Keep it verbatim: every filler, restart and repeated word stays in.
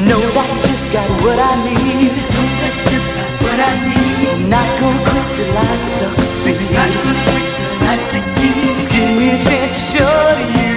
Know that I just got what I need. Know that you just got what I need. Not gonna quit till I succeed. Not gonna quit till I succeed. Just give me a chance to show you.